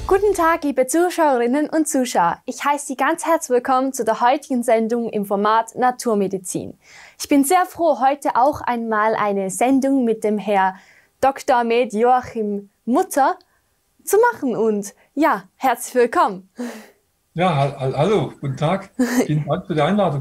Guten Tag, liebe Zuschauerinnen und Zuschauer. Ich heiße Sie ganz herzlich willkommen zu der heutigen Sendung im Format Naturmedizin. Ich bin sehr froh, heute auch einmal eine Sendung mit dem Herr Dr. Med Joachim Mutter zu machen. Und ja, herzlich willkommen. Ja, hallo, guten Tag. Vielen Dank für die Einladung.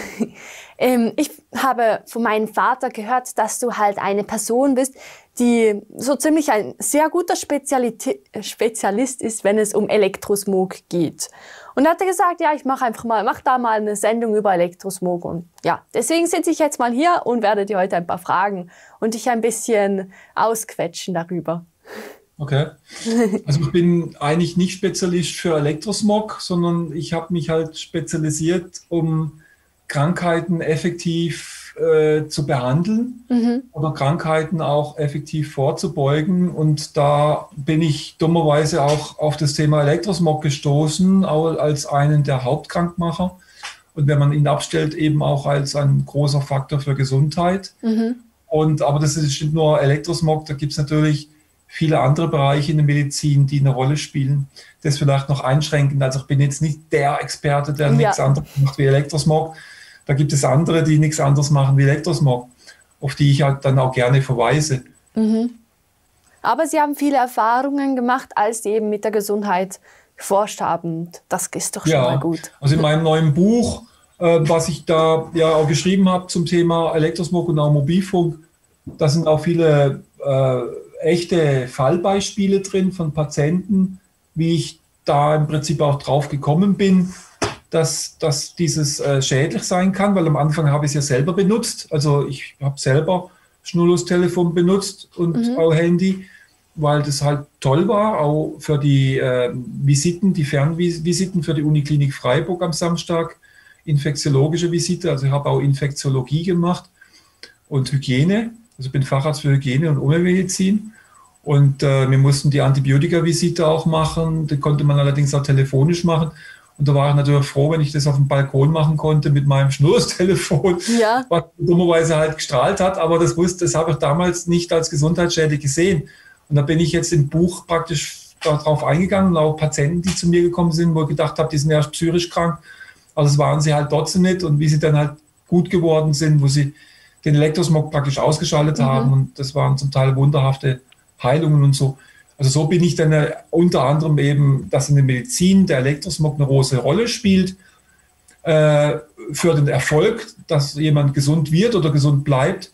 Ich habe von meinem Vater gehört, dass du halt eine Person bist, die so ziemlich ein sehr guter Spezialist ist, wenn es um Elektrosmog geht. Und er hat gesagt, ja, ich mach da mal eine Sendung über Elektrosmog. Und ja, deswegen sitze ich jetzt mal hier und werde dir heute ein paar Fragen und dich ein bisschen ausquetschen darüber. Okay. Also ich bin eigentlich nicht Spezialist für Elektrosmog, sondern ich habe mich halt spezialisiert, um Krankheiten effektiv zu behandeln oder Krankheiten auch effektiv vorzubeugen. Und da bin ich dummerweise auch auf das Thema Elektrosmog gestoßen, auch als einen der Hauptkrankmacher. Und wenn man ihn abstellt, eben auch als ein großer Faktor für Gesundheit. Aber das ist nicht nur Elektrosmog, da gibt es natürlich viele andere Bereiche in der Medizin, die eine Rolle spielen. Das vielleicht noch einschränkend. Also ich bin jetzt nicht der Experte, der nichts anderes macht wie Elektrosmog. Da gibt es andere, die nichts anderes machen wie Elektrosmog, auf die ich halt dann auch gerne verweise. Aber Sie haben viele Erfahrungen gemacht, als Sie eben mit der Gesundheit geforscht haben. Das ist doch schon mal gut. Also in meinem neuen Buch, was ich da ja auch geschrieben habe zum Thema Elektrosmog und auch Mobilfunk, da sind auch viele echte Fallbeispiele drin von Patienten, wie ich da im Prinzip auch drauf gekommen bin, dass dieses schädlich sein kann, weil am Anfang habe ich es ja selber benutzt. Also ich habe selber Schnurlostelefon benutzt und auch Handy, weil das halt toll war, auch für die Visiten, die Fernvisiten für die Uniklinik Freiburg am Samstag, infektiologische Visite, also ich habe auch Infektiologie gemacht und Hygiene. Also ich bin Facharzt für Hygiene und Umweltmedizin und wir mussten die Antibiotika-Visite auch machen. Die konnte man allerdings auch telefonisch machen. Und da war ich natürlich froh, wenn ich das auf dem Balkon machen konnte mit meinem Schnurlostelefon, was dummerweise halt gestrahlt hat. Aber das habe ich damals nicht als gesundheitsschädlich gesehen. Und da bin ich jetzt im Buch praktisch darauf eingegangen, auch Patienten, die zu mir gekommen sind, wo ich gedacht habe, die sind erst psychisch krank. Aber das waren sie halt trotzdem nicht. Und wie sie dann halt gut geworden sind, wo sie den Elektrosmog praktisch ausgeschaltet haben. Und das waren zum Teil wunderhafte Heilungen und so. Also so bin ich dann unter anderem eben, dass in der Medizin der Elektrosmog eine große Rolle spielt für den Erfolg, dass jemand gesund wird oder gesund bleibt.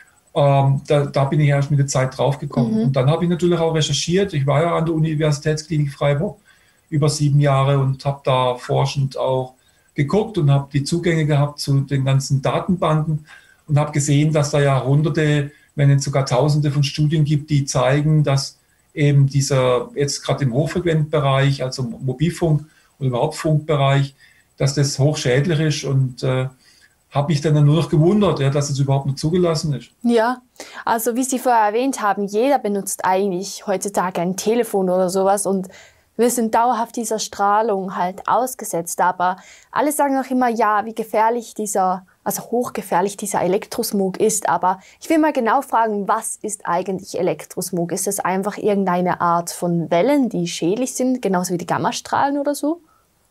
Da bin ich erst mit der Zeit drauf gekommen. Und dann habe ich natürlich auch recherchiert. Ich war ja an der Universitätsklinik Freiburg über 7 Jahre und habe da forschend auch geguckt und habe die Zugänge gehabt zu den ganzen Datenbanken und habe gesehen, dass da ja Hunderte, wenn nicht sogar Tausende von Studien gibt, die zeigen, dass eben dieser, jetzt gerade im Hochfrequenzbereich, also Mobilfunk und überhaupt Funkbereich, dass das hochschädlich ist und habe mich dann nur noch gewundert, dass es überhaupt nicht zugelassen ist. Ja, also wie Sie vorher erwähnt haben, jeder benutzt eigentlich heutzutage ein Telefon oder sowas und wir sind dauerhaft dieser Strahlung halt ausgesetzt, aber alle sagen auch immer, ja, wie gefährlich hochgefährlich dieser Elektrosmog ist. Aber ich will mal genau fragen, was ist eigentlich Elektrosmog? Ist das einfach irgendeine Art von Wellen, die schädlich sind, genauso wie die Gammastrahlen oder so?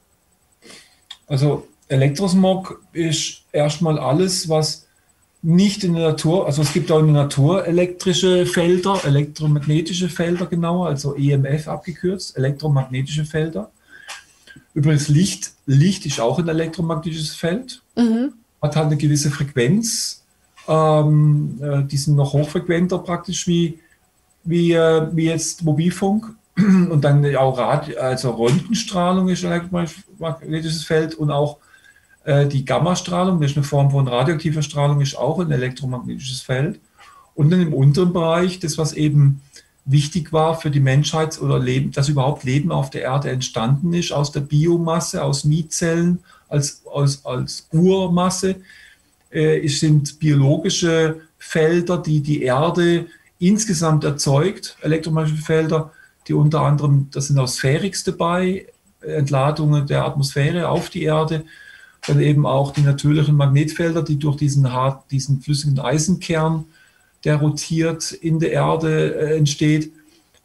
Also Elektrosmog ist erstmal alles, was nicht in der Natur, also es gibt auch in der Natur elektrische Felder, elektromagnetische Felder genauer, also EMF abgekürzt, elektromagnetische Felder. Übrigens Licht ist auch ein elektromagnetisches Feld, hat halt eine gewisse Frequenz, die sind noch hochfrequenter praktisch wie jetzt Mobilfunk. Und dann auch also Röntgenstrahlung ist ein elektromagnetisches Feld und auch die Gammastrahlung, das ist eine Form von radioaktiver Strahlung, ist auch ein elektromagnetisches Feld. Und dann im unteren Bereich, das was eben wichtig war für die Menschheit oder Leben, dass überhaupt Leben auf der Erde entstanden ist, aus der Biomasse, aus Mietzellen, als Urmasse, sind biologische Felder, die die Erde insgesamt erzeugt, elektromagnetische Felder, die unter anderem, das sind auch Sphärix dabei, Entladungen der Atmosphäre auf die Erde, dann eben auch die natürlichen Magnetfelder, die durch diesen flüssigen Eisenkern, der rotiert in der Erde, entsteht.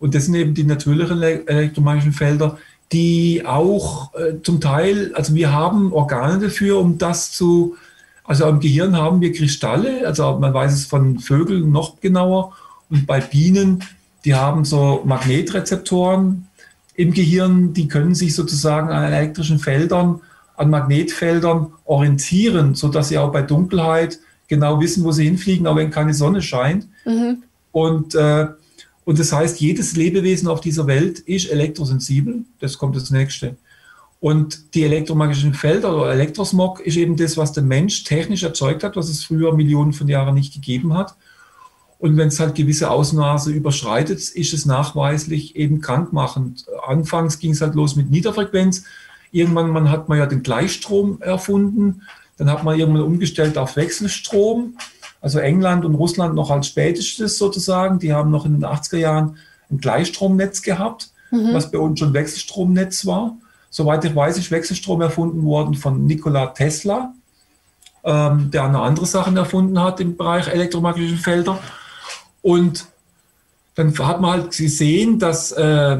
Und das sind eben die natürlichen elektromagnetischen Felder, die auch zum Teil, also wir haben Organe dafür, um das zu, also im Gehirn haben wir Kristalle, also man weiß es von Vögeln noch genauer, und bei Bienen, die haben so Magnetrezeptoren im Gehirn, die können sich sozusagen an elektrischen Feldern, an Magnetfeldern orientieren, sodass sie auch bei Dunkelheit genau wissen, wo sie hinfliegen, auch wenn keine Sonne scheint. Mhm. Und das heißt, jedes Lebewesen auf dieser Welt ist elektrosensibel. Das kommt das Nächste. Und die elektromagnetischen Felder oder Elektrosmog ist eben das, was der Mensch technisch erzeugt hat, was es früher Millionen von Jahren nicht gegeben hat. Und wenn es halt gewisse Ausmaße überschreitet, ist es nachweislich eben krankmachend. Anfangs ging es halt los mit Niederfrequenz. Irgendwann hat man ja den Gleichstrom erfunden. Dann hat man irgendwann umgestellt auf Wechselstrom. Also England und Russland noch als spätestes sozusagen. Die haben noch in den 80er Jahren ein Gleichstromnetz gehabt, was bei uns schon Wechselstromnetz war. Soweit ich weiß, ist Wechselstrom erfunden worden von Nikola Tesla, der eine andere Sachen erfunden hat im Bereich elektromagnetische Felder. Und dann hat man halt gesehen, dass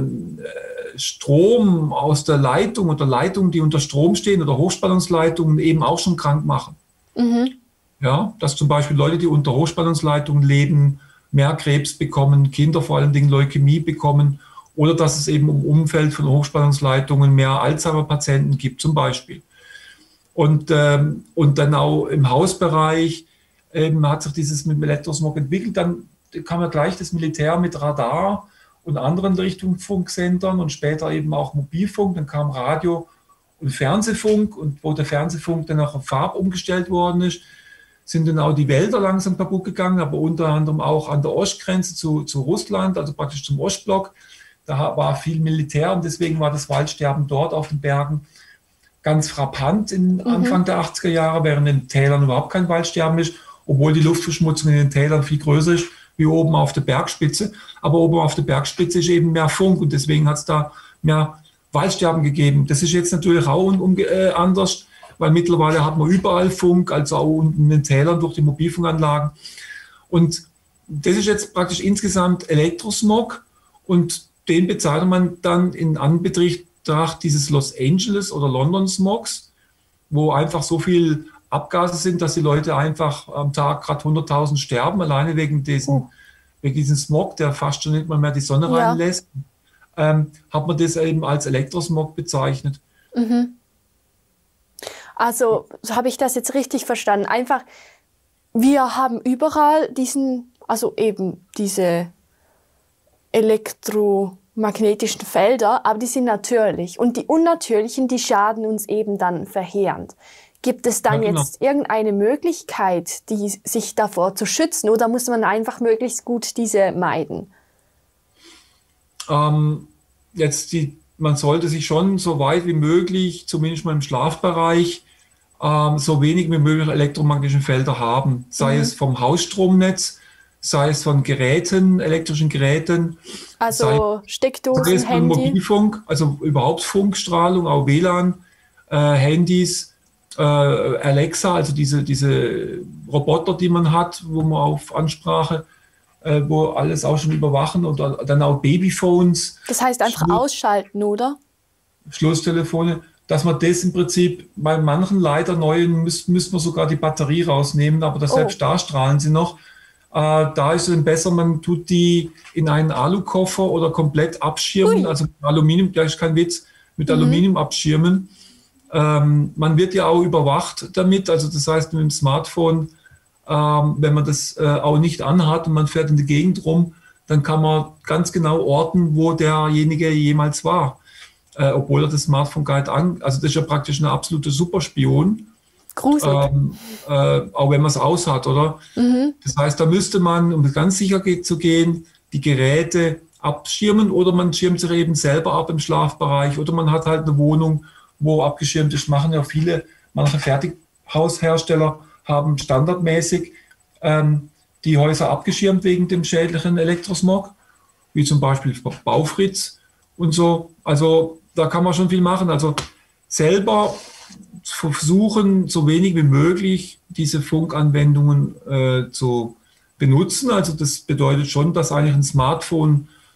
Strom aus der Leitung oder Leitungen, die unter Strom stehen oder Hochspannungsleitungen eben auch schon krank machen. Mhm. Ja, dass zum Beispiel Leute, die unter Hochspannungsleitungen leben, mehr Krebs bekommen, Kinder vor allen Dingen Leukämie bekommen oder dass es eben im Umfeld von Hochspannungsleitungen mehr Alzheimer-Patienten gibt zum Beispiel. Und dann auch im Hausbereich hat sich dieses mit dem Elektrosmog entwickelt. Dann kam ja gleich das Militär mit Radar und anderen Richtungsfunksendern und später eben auch Mobilfunk. Dann kam Radio und Fernsehfunk, und wo der Fernsehfunk dann auch auf Farb umgestellt worden ist, sind dann auch die Wälder langsam kaputt gegangen, aber unter anderem auch an der Ostgrenze zu Russland, also praktisch zum Ostblock. Da war viel Militär und deswegen war das Waldsterben dort auf den Bergen ganz frappant Anfang der 80er Jahre, während in den Tälern überhaupt kein Waldsterben ist, obwohl die Luftverschmutzung in den Tälern viel größer ist wie oben auf der Bergspitze. Aber oben auf der Bergspitze ist eben mehr Funk und deswegen hat es da mehr Waldsterben gegeben. Das ist jetzt natürlich auch anders, weil mittlerweile hat man überall Funk, also auch unten in den Tälern durch die Mobilfunkanlagen. Und das ist jetzt praktisch insgesamt Elektrosmog und den bezeichnet man dann in Anbetracht dieses Los Angeles oder London Smogs, wo einfach so viel Abgase sind, dass die Leute einfach am Tag gerade 100.000 sterben, alleine wegen diesem Smog, der fast schon nicht mal mehr die Sonne reinlässt, hat man das eben als Elektrosmog bezeichnet. Mhm. Also habe ich das jetzt richtig verstanden? Einfach, wir haben überall diese elektromagnetischen Felder, aber die sind natürlich. Und die unnatürlichen, die schaden uns eben dann verheerend. Gibt es dann jetzt irgendeine Möglichkeit, sich davor zu schützen, oder muss man einfach möglichst gut diese meiden? Man sollte sich schon so weit wie möglich, zumindest mal im Schlafbereich, so wenig wie möglich elektromagnetische Felder haben. Sei es vom Hausstromnetz, sei es von Geräten, elektrischen Geräten. Also Steckdosen, sei es von Handy. Mobilfunk, also überhaupt Funkstrahlung, auch WLAN, Handys, Alexa, also diese Roboter, die man hat, wo man auf Ansprache, wo alles auch schon überwachen, oder dann auch Babyphones. Das heißt einfach ausschalten, oder? Schlusstelefone, dass man das im Prinzip, bei manchen leider neuen müsste man sogar die Batterie rausnehmen, aber selbst da strahlen sie noch. Da ist es dann besser, man tut die in einen Alukoffer oder komplett abschirmen, also mit Aluminium, das ist kein Witz, mit Aluminium abschirmen. Man wird ja auch überwacht damit, also das heißt mit dem Smartphone, wenn man das auch nicht anhat und man fährt in die Gegend rum, dann kann man ganz genau orten, wo derjenige jemals war, obwohl er das Smartphone gar nicht also das ist ja praktisch eine absolute Superspion. Gruselig. Auch wenn man es aus hat, oder? Mhm. Das heißt, da müsste man, um ganz sicher zu gehen, die Geräte abschirmen oder man schirmt sich eben selber ab im Schlafbereich oder man hat halt eine Wohnung, wo abgeschirmt ist. Machen ja manche Fertighaushersteller haben standardmäßig die Häuser abgeschirmt wegen dem schädlichen Elektrosmog, wie zum Beispiel Baufritz und so. Also da kann man schon viel machen. Also selber versuchen, so wenig wie möglich diese Funkanwendungen zu benutzen. Also das bedeutet schon, dass eigentlich ein Smartphone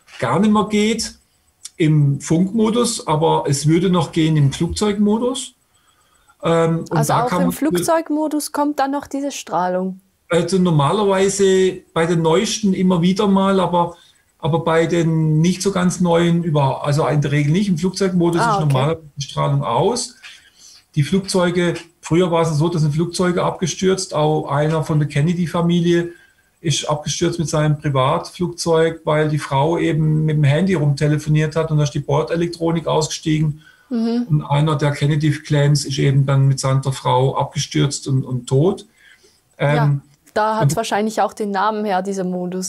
gar nicht mehr geht im Funkmodus, aber es würde noch gehen im Flugzeugmodus. Und also da auch im Flugzeugmodus kommt dann noch diese Strahlung? Also normalerweise bei den neuesten immer wieder mal, aber bei den nicht so ganz neuen, also in der Regel nicht. Im Flugzeugmodus ist normalerweise die Strahlung aus. Die Flugzeuge, früher war es so, dass sind Flugzeuge abgestürzt. Auch einer von der Kennedy-Familie ist abgestürzt mit seinem Privatflugzeug, weil die Frau eben mit dem Handy rumtelefoniert hat und da ist die Bordelektronik ausgestiegen. Und einer der Kennedy-Clans ist eben dann mit seiner Frau abgestürzt und tot. Ja, da hat es wahrscheinlich auch den Namen her, dieser Modus.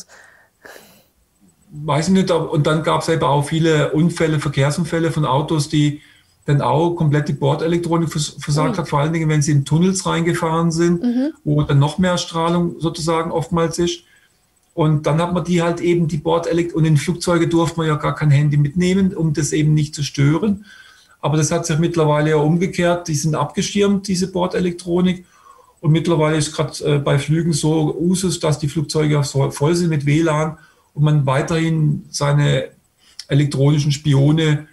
Weiß ich nicht. Und dann gab es eben auch viele Unfälle, Verkehrsunfälle von Autos, die dann auch komplett die Bordelektronik versagt hat, vor allen Dingen, wenn sie in Tunnels reingefahren sind, wo dann noch mehr Strahlung sozusagen oftmals ist. Und dann hat man die halt eben, die Bordelektronik, und in Flugzeuge durfte man ja gar kein Handy mitnehmen, um das eben nicht zu stören. Aber das hat sich mittlerweile ja umgekehrt, die sind abgeschirmt, diese Bordelektronik. Und mittlerweile ist gerade bei Flügen so Usus, dass die Flugzeuge voll sind mit WLAN und man weiterhin seine elektronischen Spione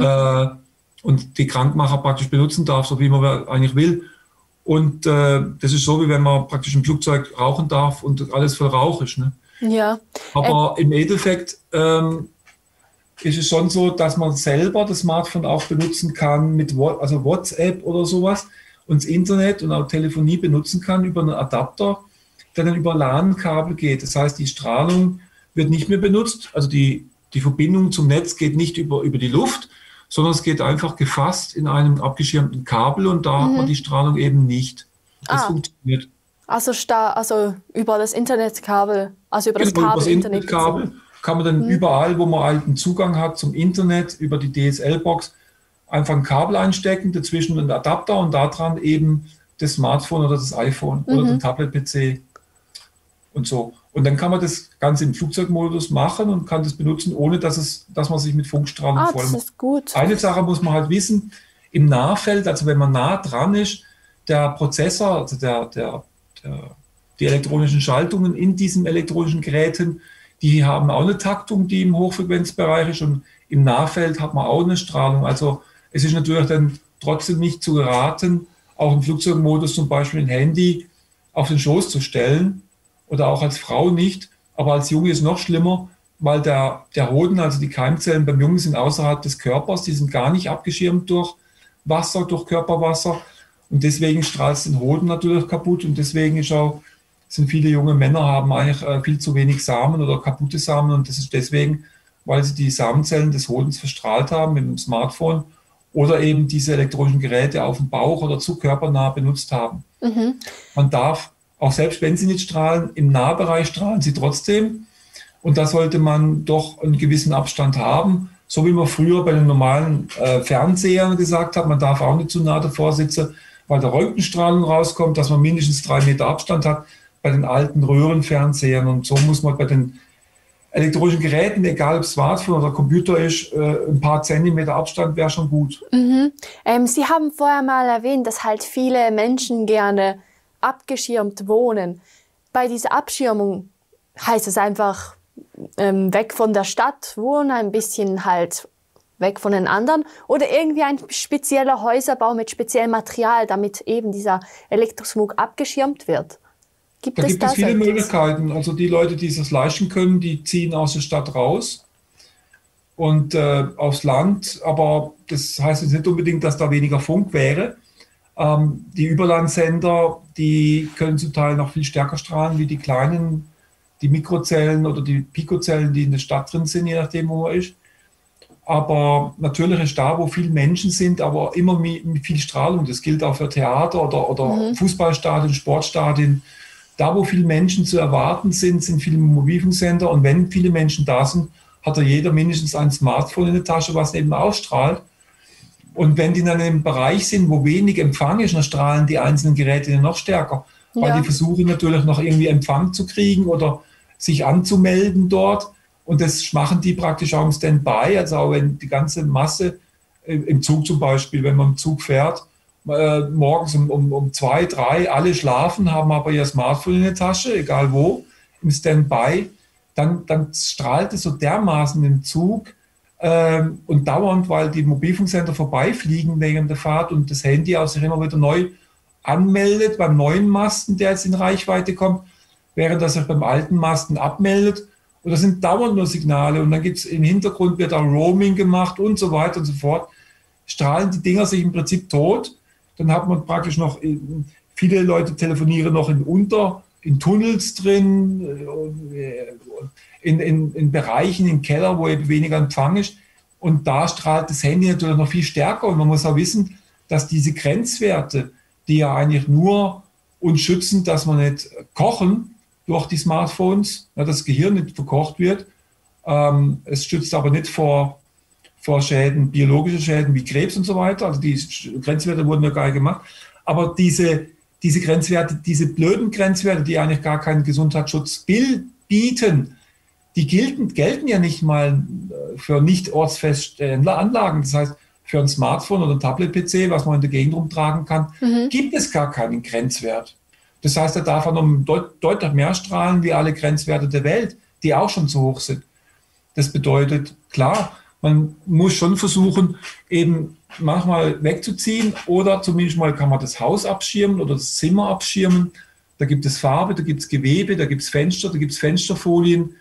und die Krankmacher praktisch benutzen darf, so wie man eigentlich will. Und das ist so, wie wenn man praktisch im Flugzeug rauchen darf und alles voll Rauch ist. Ne? Ja. Aber im Endeffekt ist es schon so, dass man selber das Smartphone auch benutzen kann mit WhatsApp oder sowas und das Internet und auch Telefonie benutzen kann über einen Adapter, der dann über LAN-Kabel geht. Das heißt, die Strahlung wird nicht mehr benutzt, also die Verbindung zum Netz geht nicht über die Luft, sondern es geht einfach gefasst in einem abgeschirmten Kabel und da hat man die Strahlung eben nicht. Das funktioniert. Also über das Internetkabel, also über das Kabel. Über das Internetkabel kann man dann überall, wo man einen Zugang hat zum Internet, über die DSL-Box, einfach ein Kabel einstecken, dazwischen einen Adapter und daran eben das Smartphone oder das iPhone oder den Tablet-PC und so. Und dann kann man das Ganze im Flugzeugmodus machen und kann das benutzen, ohne dass man sich mit Funkstrahlung voll macht. Das ist gut. Eine Sache muss man halt wissen, im Nahfeld, also wenn man nah dran ist, der Prozessor, also die elektronischen Schaltungen in diesen elektronischen Geräten, die haben auch eine Taktung, die im Hochfrequenzbereich ist und im Nahfeld hat man auch eine Strahlung. Also es ist natürlich dann trotzdem nicht zu geraten, auch im Flugzeugmodus zum Beispiel ein Handy auf den Schoß zu stellen oder auch als Frau nicht, aber als Junge ist es noch schlimmer, weil der Hoden, also die Keimzellen beim Jungen sind außerhalb des Körpers, die sind gar nicht abgeschirmt durch Wasser, durch Körperwasser und deswegen strahlt es den Hoden natürlich kaputt und deswegen sind viele junge Männer haben eigentlich viel zu wenig Samen oder kaputte Samen und das ist deswegen, weil sie die Samenzellen des Hodens verstrahlt haben mit dem Smartphone oder eben diese elektronischen Geräte auf dem Bauch oder zu körpernah benutzt haben. Man darf, auch selbst wenn sie nicht strahlen, im Nahbereich strahlen sie trotzdem und da sollte man doch einen gewissen Abstand haben, so wie man früher bei den normalen Fernsehern gesagt hat, man darf auch nicht zu nah davor sitzen, weil der Röntgenstrahlung rauskommt, dass man mindestens 3 Meter Abstand hat bei den alten Röhrenfernsehern und so muss man bei den elektronischen Geräten, egal ob Smartphone oder Computer ist, ein paar Zentimeter Abstand wäre schon gut. Sie haben vorher mal erwähnt, dass halt viele Menschen gerne abgeschirmt wohnen. Bei dieser Abschirmung heißt es einfach weg von der Stadt wohnen, ein bisschen halt weg von den anderen oder irgendwie ein spezieller Häuserbau mit speziellem Material, damit eben dieser Elektrosmog abgeschirmt wird. Da gibt es viele Möglichkeiten. Also die Leute, die es leisten können, die ziehen aus der Stadt raus und aufs Land. Aber das heißt jetzt nicht unbedingt, dass da weniger Funk wäre. Die Überlandsender, die können zum Teil noch viel stärker strahlen wie die kleinen, die Mikrozellen oder die Pikozellen, die in der Stadt drin sind, je nachdem, wo man ist. Aber natürlich ist da, wo viele Menschen sind, aber immer mit viel Strahlung. Das gilt auch für Theater oder Fußballstadien, Sportstadien. Da, wo viele Menschen zu erwarten sind, sind viele Mobilfunksender. Und wenn viele Menschen da sind, hat jeder mindestens ein Smartphone in der Tasche, was eben ausstrahlt. Und wenn die dann im Bereich sind, wo wenig Empfang ist, dann strahlen die einzelnen Geräte noch stärker. Weil die versuchen natürlich noch irgendwie Empfang zu kriegen oder sich anzumelden dort. Und das machen die praktisch auch im Standby. Also auch wenn die ganze Masse im Zug zum Beispiel, wenn man im Zug fährt, morgens um 2, 3, alle schlafen, haben aber ihr Smartphone in der Tasche, egal wo, im Standby. dann strahlt es so dermaßen im Zug und dauernd, weil die Mobilfunksender vorbeifliegen während der Fahrt und das Handy auch sich immer wieder neu anmeldet beim neuen Masten, der jetzt in Reichweite kommt, während das sich beim alten Masten abmeldet. Und das sind dauernd nur Signale und dann gibt es im Hintergrund, wird auch Roaming gemacht und so weiter und so fort. Strahlen die Dinger sich im Prinzip tot. Dann hat man praktisch noch, viele Leute telefonieren noch in Tunnels drin, in Bereichen, im Keller, wo eben weniger Empfang ist. Und da strahlt das Handy natürlich noch viel stärker. Und man muss auch wissen, dass diese Grenzwerte, die ja eigentlich nur uns schützen, dass wir nicht kochen durch die Smartphones, das Gehirn nicht verkocht wird. Es schützt aber nicht vor Schäden, biologische Schäden wie Krebs und so weiter. Also die Grenzwerte wurden ja gar nicht gemacht. Aber diese Grenzwerte, diese blöden Grenzwerte, die eigentlich gar keinen Gesundheitsschutz bieten, die gelten ja nicht mal für nicht ortsfeste Anlagen. Das heißt, für ein Smartphone oder ein Tablet-PC, was man in der Gegend rumtragen kann, gibt es gar keinen Grenzwert. Das heißt, er darf noch deutlich mehr strahlen wie alle Grenzwerte der Welt, die auch schon zu hoch sind. Das bedeutet, klar, man muss schon versuchen, eben manchmal wegzuziehen oder zumindest mal kann man das Haus abschirmen oder das Zimmer abschirmen. Da gibt es Farbe, da gibt es Gewebe, da gibt es Fenster, da gibt es Fensterfolien.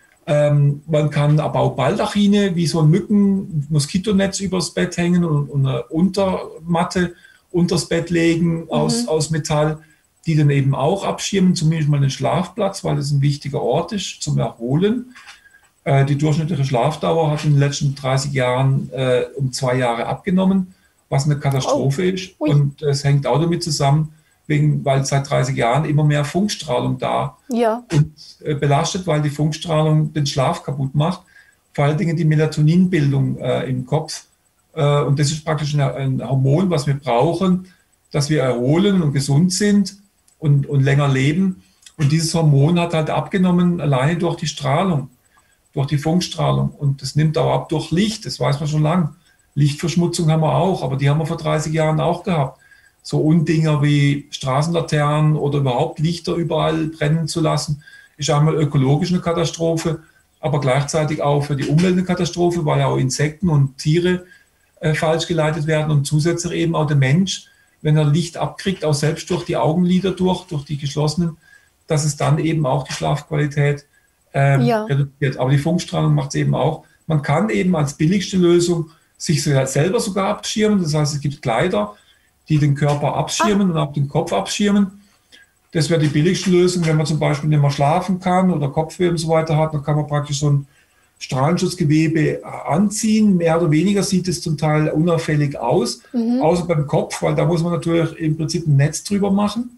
Man kann aber auch Baldachine wie so ein Moskitonetz übers Bett hängen und eine Untermatte unters Bett legen aus Metall, die dann eben auch abschirmen, zumindest mal den Schlafplatz, weil das ein wichtiger Ort ist zum Erholen. Die durchschnittliche Schlafdauer hat in den letzten 30 Jahren um 2 Jahre abgenommen, was eine Katastrophe ist. Und es hängt auch damit zusammen, weil seit 30 Jahren immer mehr Funkstrahlung da und belastet, weil die Funkstrahlung den Schlaf kaputt macht, vor allen Dingen die Melatoninbildung im Kopf. Und das ist praktisch ein Hormon, was wir brauchen, dass wir erholen und gesund sind und länger leben. Und dieses Hormon hat halt abgenommen, alleine durch die Strahlung, durch die Funkstrahlung. Und das nimmt auch ab durch Licht, das weiß man schon lange. Lichtverschmutzung haben wir auch, aber die haben wir vor 30 Jahren auch gehabt. So Undinger wie Straßenlaternen oder überhaupt Lichter überall brennen zu lassen, ist einmal ökologisch eine Katastrophe, aber gleichzeitig auch für die Umwelt eine Katastrophe, weil ja auch Insekten und Tiere falsch geleitet werden und zusätzlich eben auch der Mensch, wenn er Licht abkriegt, auch selbst durch die Augenlider durch die geschlossenen, dass es dann eben auch die Schlafqualität reduziert. Aber die Funkstrahlung macht es eben auch. Man kann eben als billigste Lösung sich selber sogar abschirmen. Das heißt, es gibt Kleider, die den Körper abschirmen und auch den Kopf abschirmen. Das wäre die billigste Lösung, wenn man zum Beispiel nicht mehr schlafen kann oder Kopfweh und so weiter hat, dann kann man praktisch so ein Strahlenschutzgewebe anziehen. Mehr oder weniger sieht es zum Teil unauffällig aus, außer beim Kopf, weil da muss man natürlich im Prinzip ein Netz drüber machen,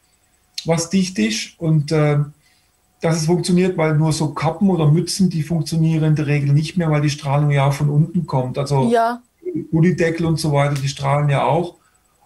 was dicht ist. Und dass es funktioniert, weil nur so Kappen oder Mützen, die funktionieren in der Regel nicht mehr, weil die Strahlung ja auch von unten kommt. Also Gullideckel und so weiter, die strahlen ja auch.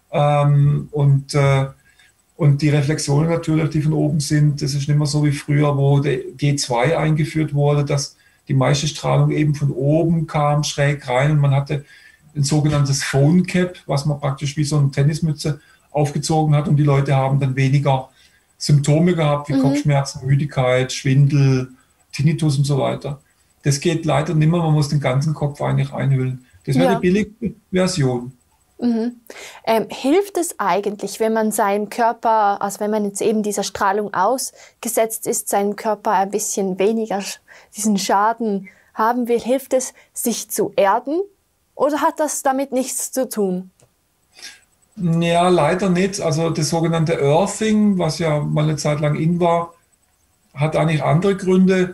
Und die Reflexionen natürlich, die von oben sind, das ist nicht mehr so wie früher, wo der G2 eingeführt wurde, dass die meiste Strahlung eben von oben kam, schräg rein und man hatte ein sogenanntes Phone Cap, was man praktisch wie so eine Tennismütze aufgezogen hat und die Leute haben dann weniger Symptome gehabt, wie Kopfschmerzen, Müdigkeit, Schwindel, Tinnitus und so weiter. Das geht leider nicht mehr, man muss den ganzen Kopf eigentlich einhüllen. Das wäre die billige Version. Hilft es eigentlich, wenn man seinem Körper, also wenn man jetzt eben dieser Strahlung ausgesetzt ist, seinem Körper ein bisschen weniger diesen Schaden haben will, hilft es, sich zu erden? Oder hat das damit nichts zu tun? Ja, leider nicht. Also das sogenannte Earthing, was ja mal eine Zeit lang in war, hat eigentlich andere Gründe.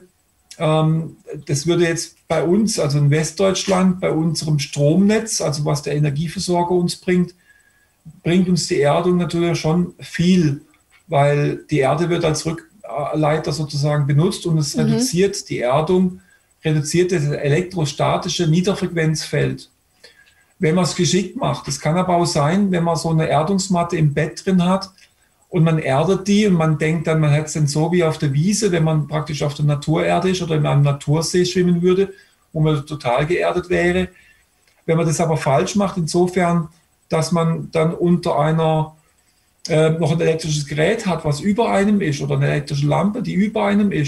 Das würde jetzt bei uns, also in Westdeutschland, bei unserem Stromnetz, also was der Energieversorger uns bringt uns die Erdung natürlich schon viel, weil die Erde wird als Rückleiter sozusagen benutzt und es reduziert die Erdung, reduziert das elektrostatische Niederfrequenzfeld. Wenn man es geschickt macht. Das kann aber auch sein, wenn man so eine Erdungsmatte im Bett drin hat, und man erdet die und man denkt dann, man hätte es dann so wie auf der Wiese, wenn man praktisch auf der Naturerde ist oder in einem Natursee schwimmen würde, wo man total geerdet wäre. Wenn man das aber falsch macht, insofern, dass man dann unter einer noch ein elektrisches Gerät hat, was über einem ist oder eine elektrische Lampe, die über einem ist,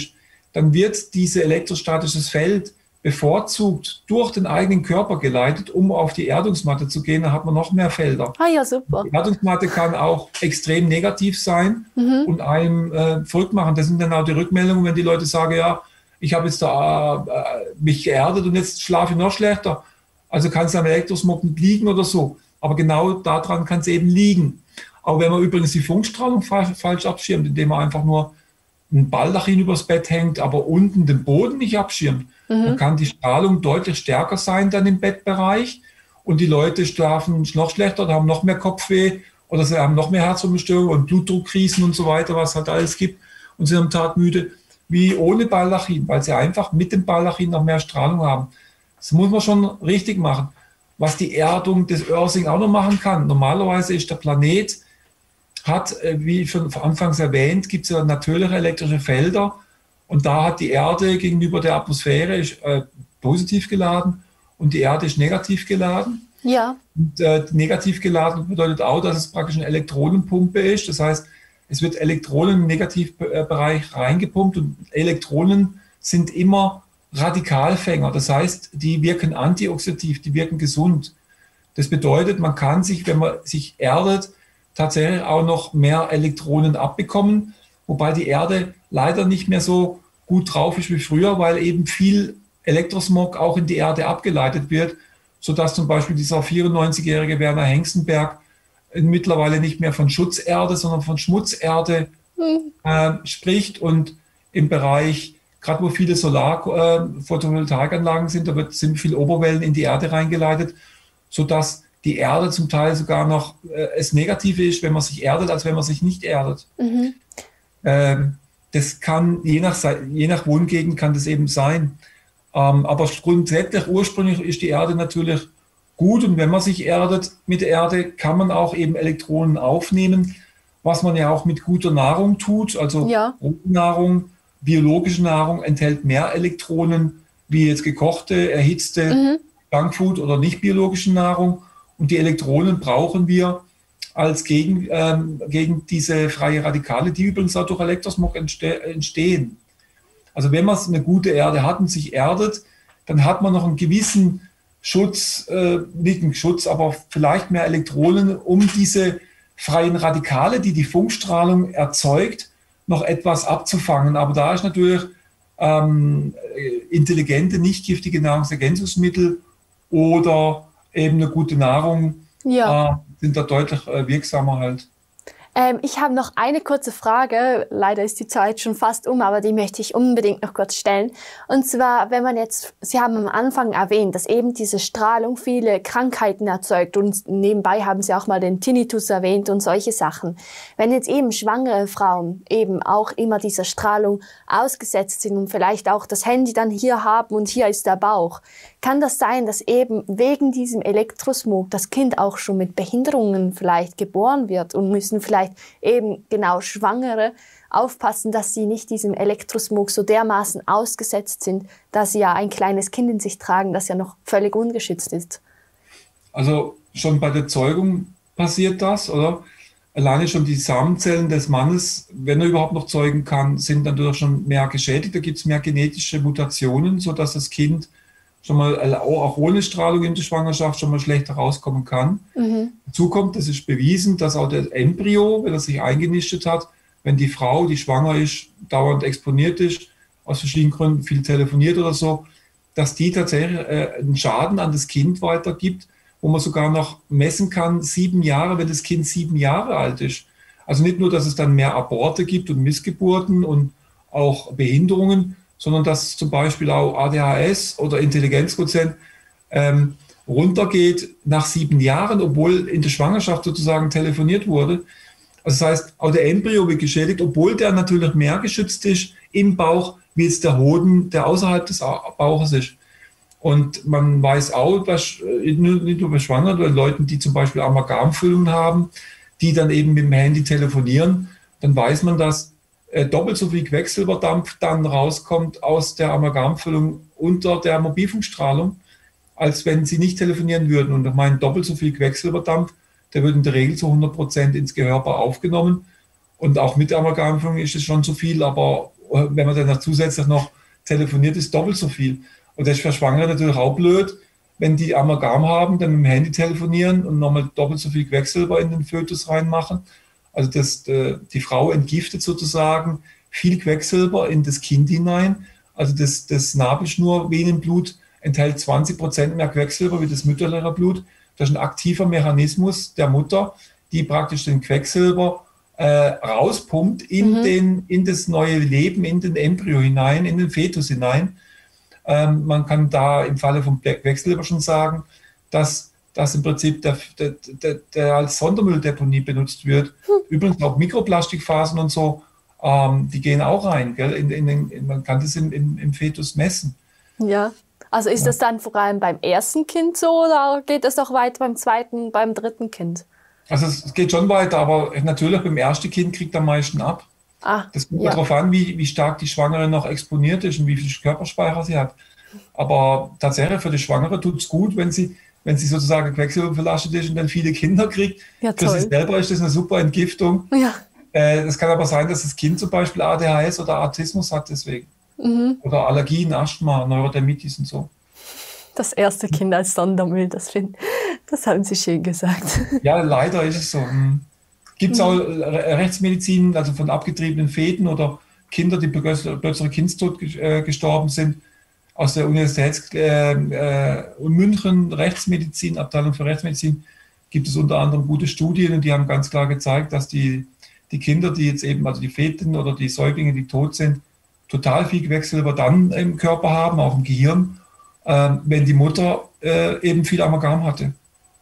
dann wird dieses elektrostatisches Feld bevorzugt durch den eigenen Körper geleitet, um auf die Erdungsmatte zu gehen. Da hat man noch mehr Felder. Ah ja, super. Die Erdungsmatte kann auch extrem negativ sein und einem verrückt machen. Das sind dann auch die Rückmeldungen, wenn die Leute sagen, ja, ich habe jetzt da mich geerdet und jetzt schlafe ich noch schlechter. Also kann es am Elektrosmog nicht liegen oder so. Aber genau daran kann es eben liegen. Auch wenn man übrigens die Funkstrahlung falsch abschirmt, indem man einfach nur ein Baldachin übers Bett hängt, aber unten den Boden nicht abschirmt, dann kann die Strahlung deutlich stärker sein dann im Bettbereich und die Leute schlafen noch schlechter oder haben noch mehr Kopfweh oder sie haben noch mehr Herzrhythmusstörungen und Blutdruckkrisen und so weiter, was halt alles gibt und sind am Tag müde, wie ohne Baldachin, weil sie einfach mit dem Baldachin noch mehr Strahlung haben. Das muss man schon richtig machen. Was die Erdung des Earthing auch noch machen kann, normalerweise ist der Planet, hat, wie schon anfangs erwähnt, gibt es ja natürliche elektrische Felder und da hat die Erde gegenüber der Atmosphäre ist, positiv geladen und die Erde ist negativ geladen. Ja. Und negativ geladen bedeutet auch, dass es praktisch eine Elektronenpumpe ist. Das heißt, es wird Elektronen im Negativbereich reingepumpt und Elektronen sind immer Radikalfänger. Das heißt, die wirken antioxidativ, die wirken gesund. Das bedeutet, man kann sich, wenn man sich erdet, tatsächlich auch noch mehr Elektronen abbekommen, wobei die Erde leider nicht mehr so gut drauf ist wie früher, weil eben viel Elektrosmog auch in die Erde abgeleitet wird, sodass zum Beispiel dieser 94-jährige Werner Hengstenberg mittlerweile nicht mehr von Schutzerde, sondern von Schmutzerde spricht und im Bereich, gerade wo viele Solar-Photovoltaikanlagen sind, da sind viele Oberwellen in die Erde reingeleitet, sodass die Erde zum Teil sogar noch es Negative ist, wenn man sich erdet, als wenn man sich nicht erdet. Das kann, je nach Wohngegend kann das eben sein. Aber grundsätzlich, ursprünglich ist die Erde natürlich gut und wenn man sich erdet mit der Erde, kann man auch eben Elektronen aufnehmen, was man ja auch mit guter Nahrung tut. Also Nahrung, biologische Nahrung enthält mehr Elektronen wie jetzt gekochte, erhitzte Junkfood oder nicht biologische Nahrung. Und die Elektronen brauchen wir als gegen diese freie Radikale, die übrigens auch durch Elektrosmog entstehen. Also wenn man eine gute Erde hat und sich erdet, dann hat man noch einen gewissen Schutz, nicht einen Schutz, aber vielleicht mehr Elektronen, um diese freien Radikale, die die Funkstrahlung erzeugt, noch etwas abzufangen. Aber da ist natürlich intelligente, nicht giftige Nahrungsergänzungsmittel oder eben eine gute Nahrung sind da deutlich wirksamer halt. Ich habe noch eine kurze Frage. Leider ist die Zeit schon fast aber die möchte ich unbedingt noch kurz stellen. Und zwar, wenn man jetzt, Sie haben am Anfang erwähnt, dass eben diese Strahlung viele Krankheiten erzeugt und nebenbei haben Sie auch mal den Tinnitus erwähnt und solche Sachen. Wenn jetzt eben schwangere Frauen eben auch immer dieser Strahlung ausgesetzt sind und vielleicht auch das Handy dann hier haben und hier ist der Bauch, kann das sein, dass eben wegen diesem Elektrosmog das Kind auch schon mit Behinderungen vielleicht geboren wird und müssen vielleicht eben genau Schwangere aufpassen, dass sie nicht diesem Elektrosmog so dermaßen ausgesetzt sind, dass sie ja ein kleines Kind in sich tragen, das ja noch völlig ungeschützt ist? Also schon bei der Zeugung passiert das, oder? Alleine schon die Samenzellen des Mannes, wenn er überhaupt noch zeugen kann, sind natürlich schon mehr geschädigt. Da gibt es mehr genetische Mutationen, sodass das Kind schon mal auch ohne Strahlung in der Schwangerschaft schon mal schlechter rauskommen kann. Dazu kommt, das ist bewiesen, dass auch der Embryo, wenn er sich eingenistet hat, wenn die Frau, die schwanger ist, dauernd exponiert ist, aus verschiedenen Gründen viel telefoniert oder so, dass die tatsächlich einen Schaden an das Kind weitergibt, wo man sogar noch messen kann, 7 Jahre, wenn das Kind 7 Jahre alt ist. Also nicht nur, dass es dann mehr Aborte gibt und Missgeburten und auch Behinderungen, sondern dass zum Beispiel auch ADHS oder Intelligenzquotient runtergeht nach 7 Jahren, obwohl in der Schwangerschaft sozusagen telefoniert wurde. Also das heißt, auch der Embryo wird geschädigt, obwohl der natürlich mehr geschützt ist im Bauch, wie jetzt der Hoden, der außerhalb des Bauches ist. Und man weiß auch, dass nicht nur bei Schwangeren, bei Leuten, die zum Beispiel Amalgamfüllungen haben, die dann eben mit dem Handy telefonieren, dann weiß man, dass doppelt so viel Quecksilberdampf dann rauskommt aus der Amalgamfüllung unter der Mobilfunkstrahlung, als wenn sie nicht telefonieren würden. Und ich meine, doppelt so viel Quecksilberdampf, der wird in der Regel zu 100% ins Gehör aufgenommen. Und auch mit der Amalgamfüllung ist es schon zu viel, aber wenn man dann noch zusätzlich noch telefoniert, ist doppelt so viel. Und das ist für Schwangere natürlich auch blöd, wenn die Amalgam haben, dann mit dem Handy telefonieren und nochmal doppelt so viel Quecksilber in den Fötus reinmachen. Also die Frau entgiftet sozusagen viel Quecksilber in das Kind hinein. Also das Nabelschnurvenenblut enthält 20% mehr Quecksilber wie das mütterliche Blut. Das ist ein aktiver Mechanismus der Mutter, die praktisch den Quecksilber rauspumpt in das neue Leben, in den Embryo hinein, in den Fetus hinein. Man kann da im Falle von Quecksilber schon sagen, dass das im Prinzip der als Sondermülldeponie benutzt wird. Übrigens auch Mikroplastikfasern und so, die gehen auch rein. Gell? Man kann das im Fetus messen. Ja, also ist das dann vor allem beim ersten Kind so oder geht das auch weiter beim zweiten, beim dritten Kind? Also es geht schon weiter, aber natürlich beim ersten Kind kriegt am meisten ab. Das kommt darauf an, wie stark die Schwangere noch exponiert ist und wie viel Körperspeicher sie hat. Aber tatsächlich für die Schwangere tut es gut, wenn sie sozusagen quecksilberbelastet ist und dann viele Kinder kriegt. Ja, für sie selber ist das eine super Entgiftung. Ja. Es kann aber sein, dass das Kind zum Beispiel ADHS oder Autismus hat deswegen. Oder Allergien, Asthma, Neurodermitis und so. Das erste Kind als Sondermüll, das haben Sie schön gesagt. Ja, leider ist es so. Gibt es auch Rechtsmedizin, also von abgetriebenen Feten oder Kinder, die plötzlich Kindstod gestorben sind, aus der Universität München, Rechtsmedizin, Abteilung für Rechtsmedizin, gibt es unter anderem gute Studien und die haben ganz klar gezeigt, dass die Kinder, die jetzt eben, also die Feten oder die Säuglinge, die tot sind, total viel Quecksilber dann im Körper haben, auch im Gehirn, wenn die Mutter eben viel Amalgam hatte.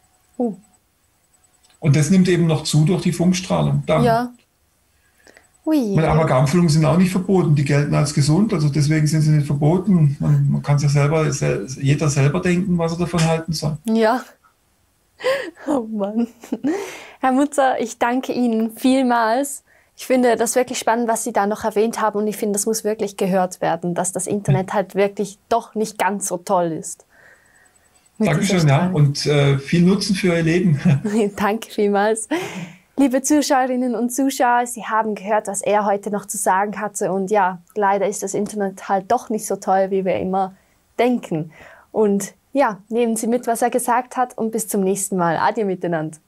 Und das nimmt eben noch zu durch die Funkstrahlung. Dann. Ja. Amalgamfüllungen sind auch nicht verboten, die gelten als gesund, also deswegen sind sie nicht verboten. Man kann sich jeder selber denken, was er davon halten soll. Ja. Oh Mann. Herr Mutzer, ich danke Ihnen vielmals. Ich finde das wirklich spannend, was Sie da noch erwähnt haben und ich finde, das muss wirklich gehört werden, dass das Internet halt wirklich doch nicht ganz so toll ist. Dankeschön, ja, und viel Nutzen für Ihr Leben. Danke vielmals. Liebe Zuschauerinnen und Zuschauer, Sie haben gehört, was er heute noch zu sagen hatte und ja, leider ist das Internet halt doch nicht so toll, wie wir immer denken. Und ja, nehmen Sie mit, was er gesagt hat und bis zum nächsten Mal. Adieu miteinander.